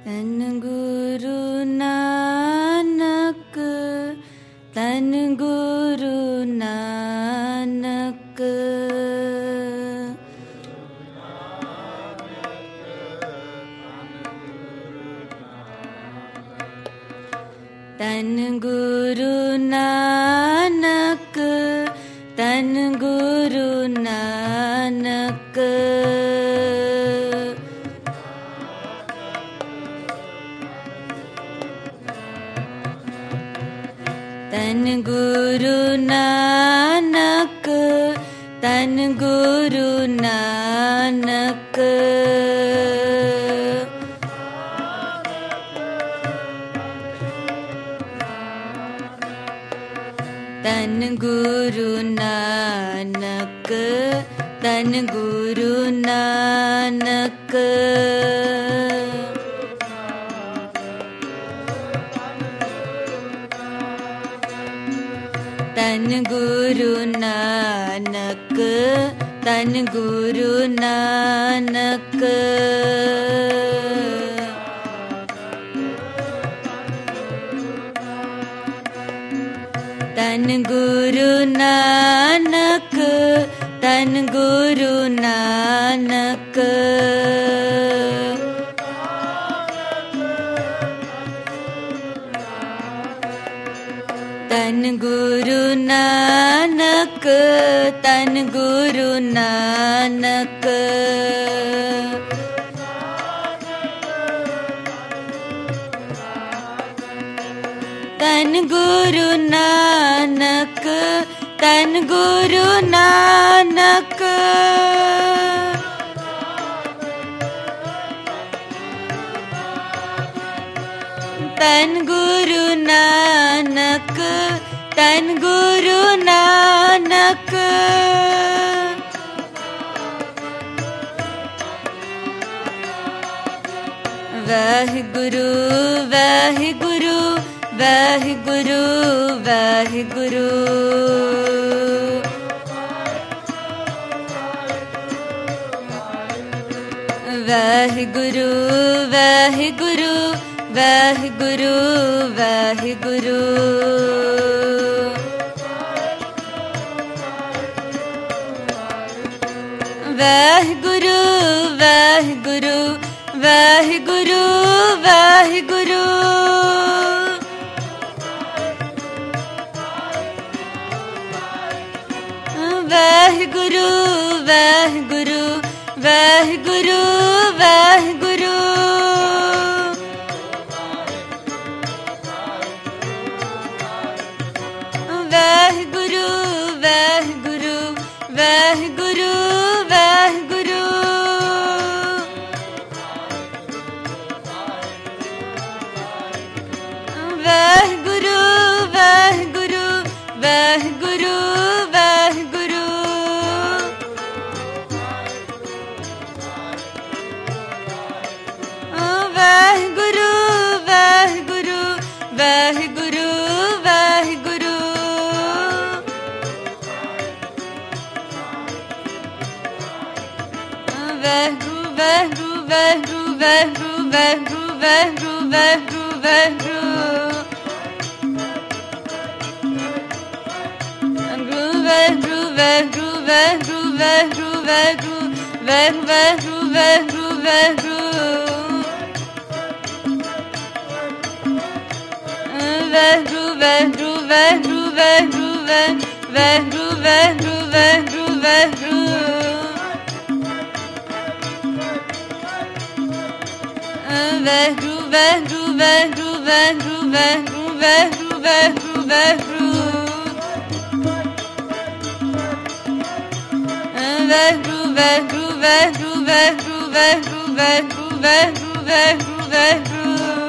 तन गुरु नानक, तन गुरु नानक। तन गुरु नानक, तन गुरु नानक। तन गुरु नानक, तन गुरु नानक। तन गुरु नानक, तन गुरु नानक। तन गुरु नानक, तन गुरु नानक। तन गुरु नानक, तन गुरु नानक। तन गुरु नानक, तन गुरु नानक। तन गुरु नानक, तन गुरु नानक। तन गुरु नानक, तन गुरु नानक। वाहिगुरु वाहिगुरु वाहिगुरु वाहिगुरु। वाहिगुरु वाहिगुरु वाहिगुरु वाहिगुरु। वाहिगुरु वाहिगुरु वाहिगुरु वाहिगुरु। वाहिगुरु वाहिगुरु वाहिगुरु वाहिगुरु। वाहिगुरु वाहिगुरु वाहिगुरु वाहिगुरु। वाहिगुरु वाहिगुरु वाहिगुरु वाहिगुरु। वाहिगुरु वाहिगुरु वाहिगुरु वाहिगुरु। वाहिगुरु वाहिगुरु वाहिगुरु वाहिगुरु वाहिगुरु वाहिगुरु वाहिगुरु। वाहिगुरु वाहिगुरु वाहिगुरु वाहिगुरु वाहिगुरु वाहिगुरु वाहिगुरु वाहिगुरु। वाहिगुरु वाहिगुरु वाहिगुरु वाहिगुरु वाहिगुरु वाहिगुरु वाहिगुरु वाहिगुरु। वाहिगुरु वाहिगुरु वाहिगुरु वाहिगुरु वाहिगुरु वाहिगुरु वाहिगुरु। वाहिगुरु वाहिगुरु वाहिगुरु वाहिगुरु वाहिगुरु वाहिगुरु वाहिगुरु वाहिगुरु वाहिगुरु।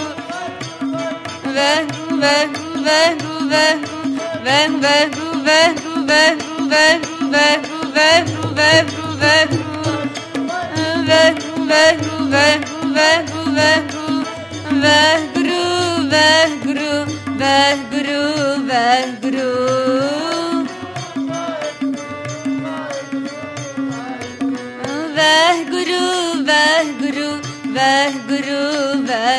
वाहिगुरु वाहिगुरु वाहिगुरु वाहिगुरु वाहिगुरु वाहिगुरु वाहिगुरु वाहिगुरु वाहिगुरु वाहिगुरु वाहिगुरु। वाहिगुरु वाहिगुरु वाहिगुरु वाहिगुरु वाहिगुरु वाहिगुरु वाहिगुरु वाहिगुरु वाहिगुरु। वाहिगुरु वाहिगुरु वाहिगुरु वाहिगुरु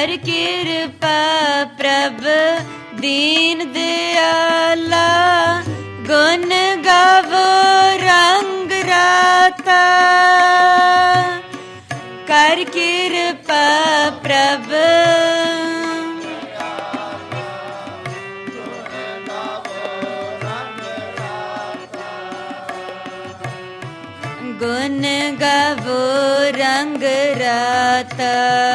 कर कृपा प्रभ दीन दयाला, गुण गावो रंग राता। कर कृपा प्रभ गुण गावो रंग राता,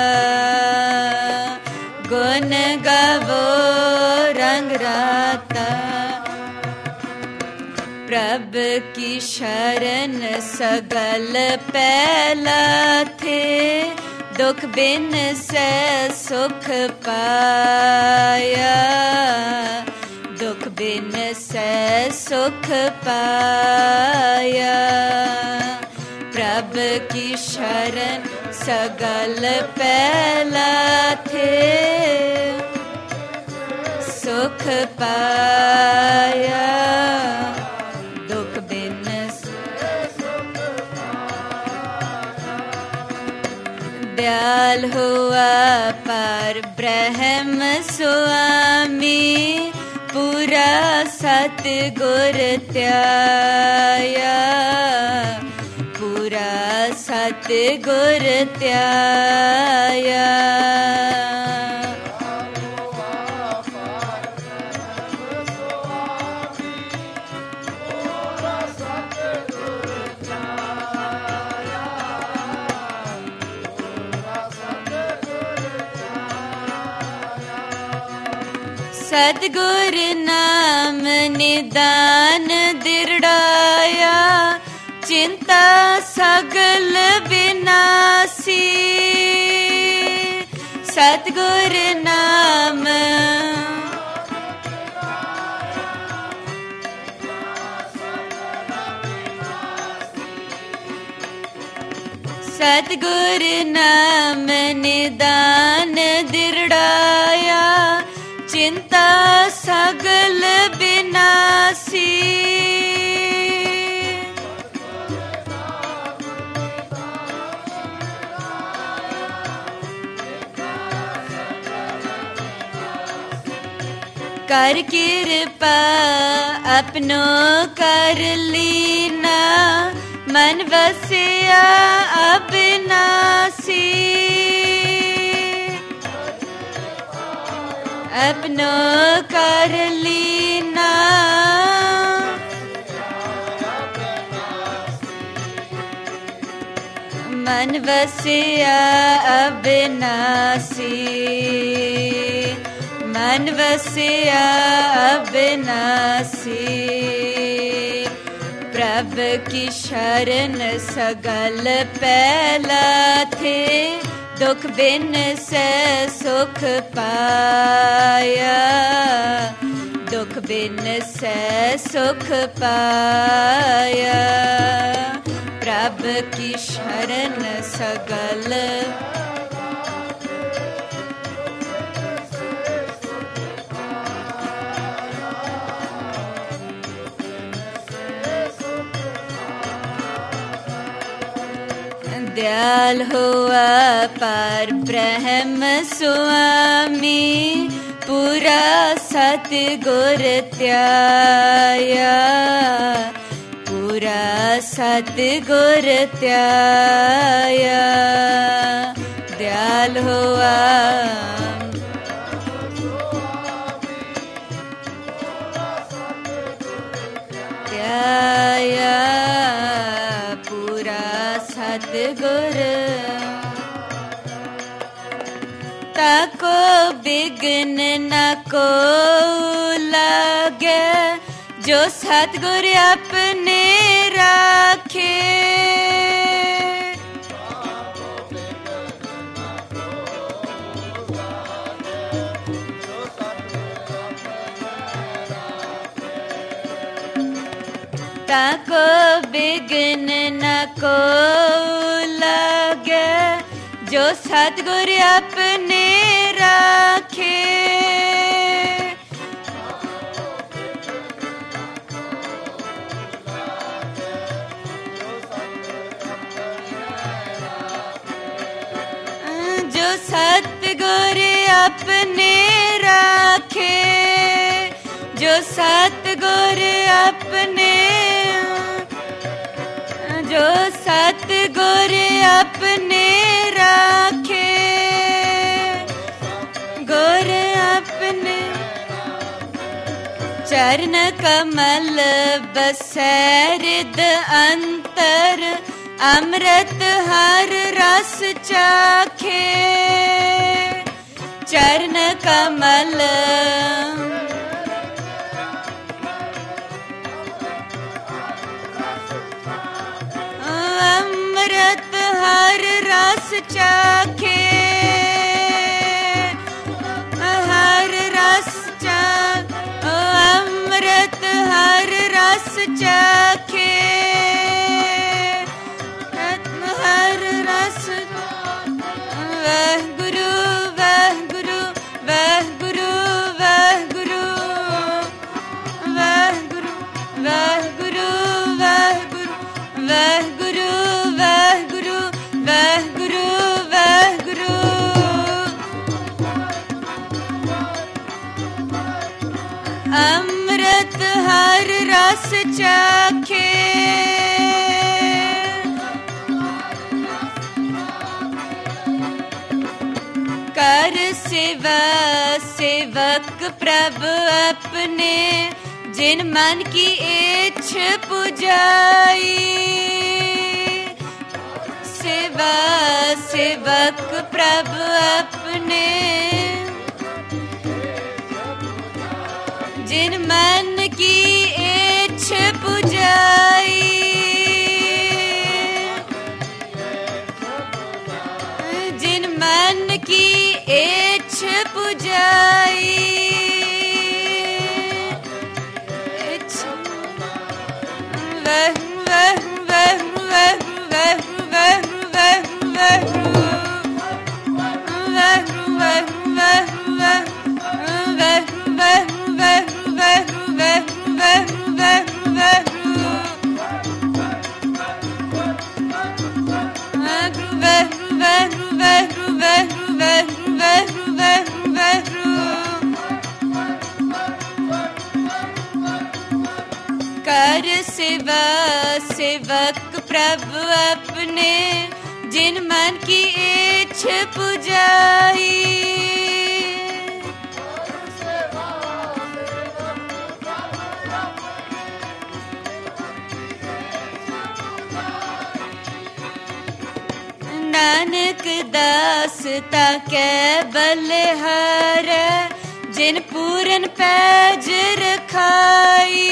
गुण गावो रंग राता। प्रभ की शरण सगल पहला थे, दुख बिन से सुख पाया, दुख बिन से सुख पाया। प्रभ की शरण सगल पहला थे, सुख पाया, दुख बिन दयाल हुआ पर ब्रह्म स्वामी, पूरा सतगुर त्याया, पूरा सतगुर त्याया। सतगुर नाम निदान दृढ़ाया, चिंता सगल विनाशी। सतगुर नाम सतगुर नाम निदान दृढ़ाया, चिंता सगल विनाशी। कर कृपा अपनो कर लीना, मन वसिया अविनाशी। अपनो कर लीना, मन वसिया अविनाशी, मन वसिया अविनाशी। प्रभ की शरण सगल पहला थे, दुख बिन से सुख पाया, दुख बिन से सुख पाया। प्रभ की शरण सगल दयाल हुआ पर ब्रह्म स्वामी, पूरा सतगुर त्याया, पूरा सतगुर त्याया। दयाल हुआ त्याया, पूरा सतगुर। ताको बिघ्न न को लागे, जो सतगुर अपने राखे। ताको बिघ्न न को लागे, जो सतगुर अपने राखे। जो सतगुर सतगुर अपने राखे, जो सतगुर अपने, जो सतगुर अपने राखे, गुर अपने चरण कमल बसै हृद अंतर, अमृत हर रस चाखे। चरण कमल अमृत हर रस चाखे, हर रस चाखे, अमृत हर रस चाखे, हर रस। वह गुरु वह गुरु वह गुरु वह गुरु वह गुरु वह गुरु वह गुरु वह गुरु वह गुरु वह गुरु वह गुरु। अमृत हर रस चाखे, कर सेवा सेवक प्रभु अपने, जिन मन की इच्छ पुजाई। सेवा सेवक प्रभु अपने, जिन मन की इच्छ पुजाई। जिन मन की इच्छ पुजाई। वह वह वह वह वह वह वह वह कर सेवा सेवक प्रभु अपने, जिन मन की इच्छ पुजाई। नानक दास ताकै बलिहार, जिन पूरन पैज रखाई।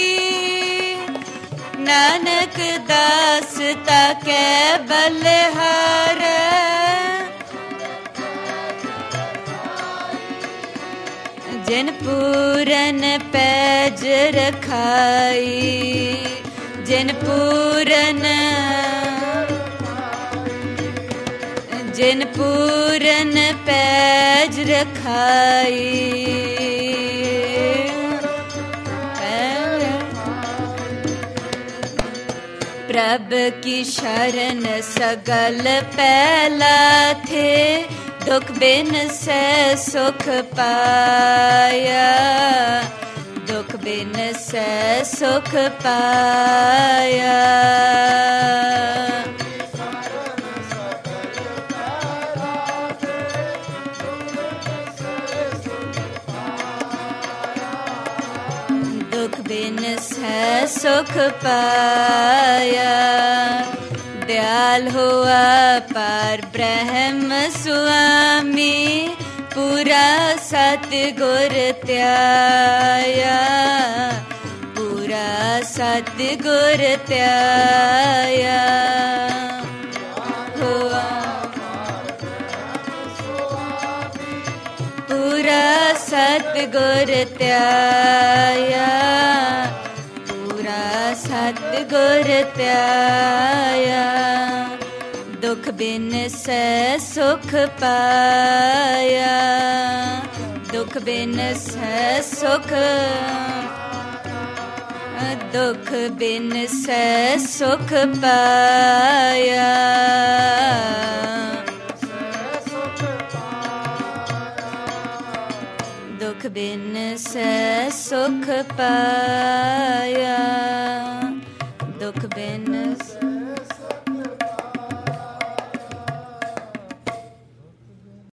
नानक दास ताकै बलिहार, जिन पूरन पैज रखाई। जिन पूरन जिन पूरन पैज रखाई। प्रभ की शरण सगल पैला थे, दुख बिन से सुख पाया। दुख बिन से सुख पाया। दुख बिन से सुख पाया। दयाल हुआ पार ब्रह्म स्वामी, पूरा सतगुर त्याया। पूरा सतगुर त्याया। हुआ पूरा सतगुर त्याया। पूरा सतगुर त्याया। दुख बिन से सुख पाया। दुख बिन से सुख, दुख बिन से सुख पाया। ਬਿਨ ਸੈ ਸੁਖ ਪਾਇਆ, ਦੁਖ ਬਿਨ